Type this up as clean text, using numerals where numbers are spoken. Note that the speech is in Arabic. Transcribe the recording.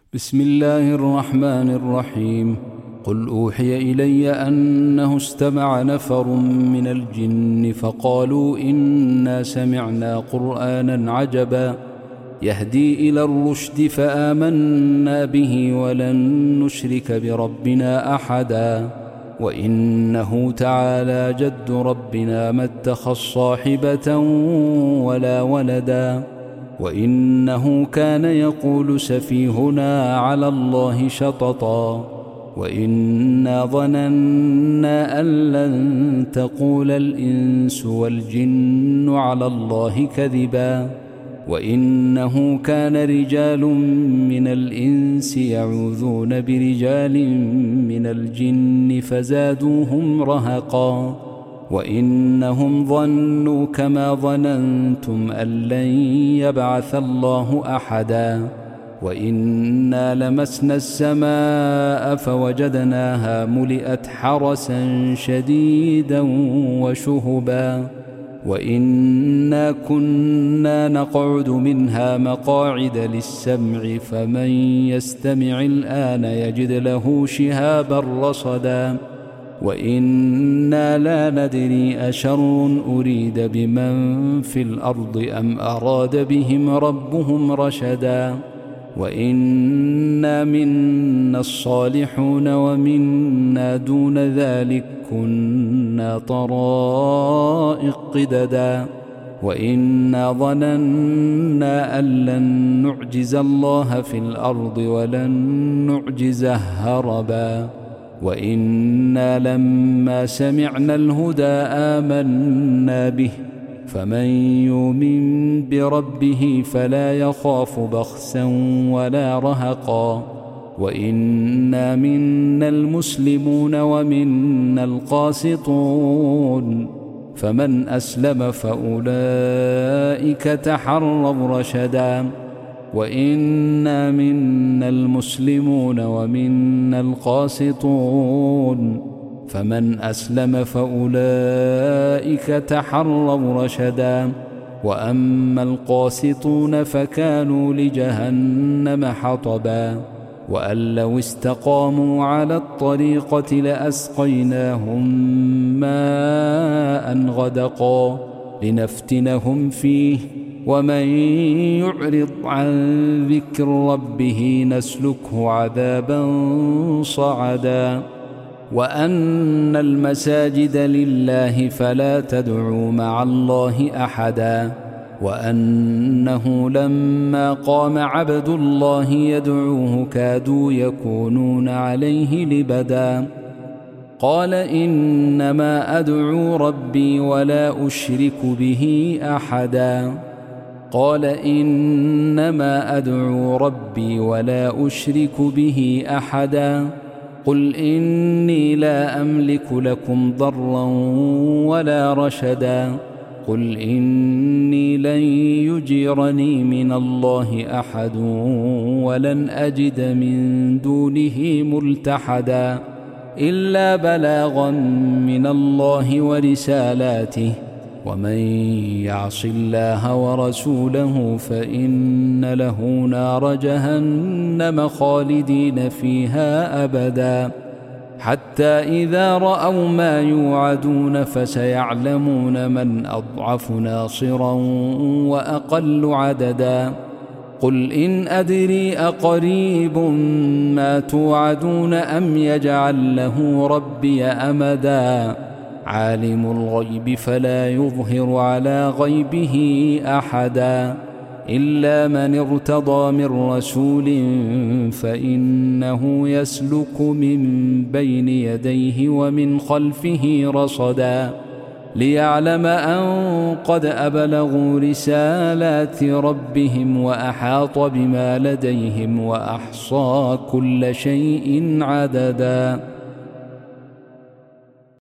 بسم الله الرحمن الرحيم. قل أوحي إلي أنه استمع نفر من الجن فقالوا إنا سمعنا قرآنا عجبا يهدي إلى الرشد فآمنا به ولن نشرك بربنا أحدا وإنه تعالى جد ربنا ما اتخذ صاحبة ولا ولدا وإنه كان يقول سفيهنا على الله شططا وإنا ظننا أن لن تقول الإنس والجن على الله كذبا وإنه كان رجال من الإنس يعوذون برجال من الجن فزادوهم رهقا وإنهم ظنوا كما ظننتم أن لن يبعث الله أحدا وإنا لمسنا السماء فوجدناها ملئت حرسا شديدا وشهبا وإنا كنا نقعد منها مقاعد للسمع فمن يستمع الآن يجد له شهابا رصدا وإنا لا ندري أشر أريد بمن في الأرض أم أراد بهم ربهم رشدا وإنا منا الصالحون ومنا دون ذلك كنا طرائق قددا وإنا ظننا أن لن نعجز الله في الأرض ولن نعجزه هربا وإنا لما سمعنا الهدى آمنا به فمن يؤمن بربه فلا يخاف بخسا ولا رهقا وإنا منا المسلمون ومنا القاسطون فمن أسلم فأولئك تحروا رشدا وإنا منا المسلمون ومنا القاسطون فمن أسلم فأولئك تحروا رشدا وأما القاسطون فكانوا لجهنم حطبا وأن لو استقاموا على الطريقة لأسقيناهم ماء غدقا لنفتنهم فيه ومن يعرض عن ذكر ربه نسلكه عذابا صعدا وأن المساجد لله فلا تدعوا مع الله أحدا وأنه لما قام عبد الله يدعوه كادوا يكونون عليه لبدا قال إنما أدعو ربي ولا أشرك به أحدا قال إنما أدعو ربي ولا أشرك به أحدا قل إني لا أملك لكم ضرا ولا رشدا قل إني لن يجيرني من الله أحد ولن أجد من دونه ملتحدا إلا بلاغا من الله ورسالاته ومن يعص الله ورسوله فإن له نار جهنم خالدين فيها أبدا حتى إذا رأوا ما يوعدون فسيعلمون من أضعف ناصرا وأقل عددا قل إن أدري أقريب ما توعدون أم يجعل له ربي أمدا عالم الغيب فلا يظهر على غيبه أحدا إلا من ارتضى من رسول فإنه يسلك من بين يديه ومن خلفه رصدا ليعلم أن قد أبلغوا رسالات ربهم وأحاط بما لديهم وأحصى كل شيء عددا.